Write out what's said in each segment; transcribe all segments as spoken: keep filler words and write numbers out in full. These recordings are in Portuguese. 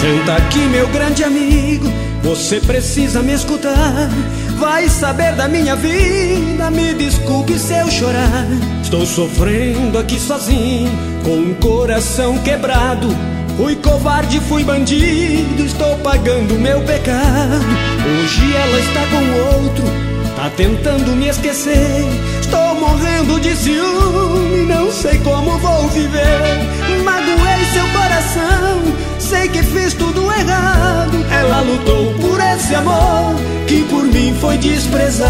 Senta aqui, meu grande amigo, você precisa me escutar. Vai saber da minha vida, me desculpe se eu chorar. Estou sofrendo aqui sozinho, com um coração quebrado. Fui covarde, fui bandido, estou pagando meu pecado. Hoje ela está com outro, tá tentando me esquecer. Estou morrendo de ciúme, não sei como vou viver. Magoei seu coração, sei que fiz tudo errado. Ela lutou por esse amor que por mim foi desprezado.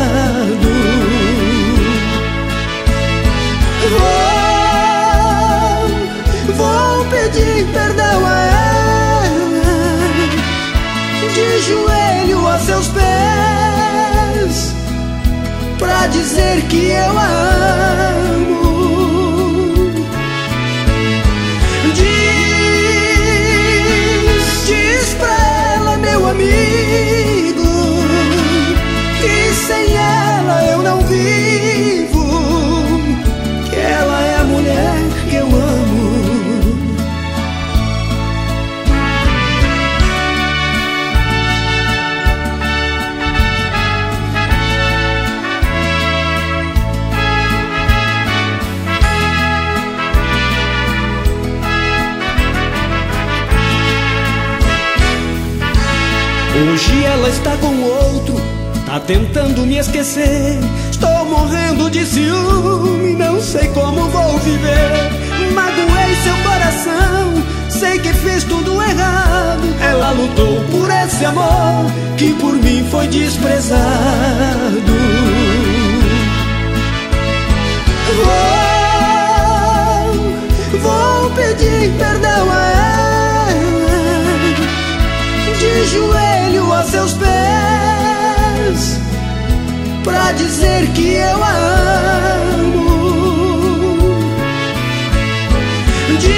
Vou, vou pedir perdão a ela, de joelho a seus pés, pra dizer que eu a amo. Amigo, que sem ela eu não vivo, que ela é a mulher que eu amo. Hoje ela está com outro, tá tentando me esquecer. Estou morrendo de ciúme, não sei como vou viver. Magoei seu coração, sei que fiz tudo errado. Ela lutou por esse amor que por mim foi desprezado. Vou, vou pedir perdão a ela, de joelho a seus pés, pra dizer que eu a amo. Diz,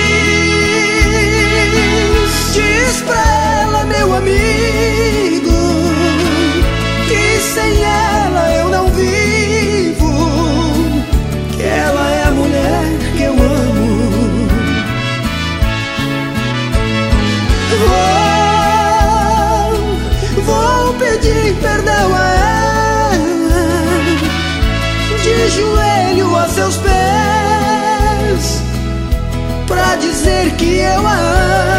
diz pra ela, meu amigo, que sem ela eu não vivo, que ela é a mulher que eu amo. Vou, vou pedir perdão a ela, de joelho a seus pés, pra dizer que eu a amo.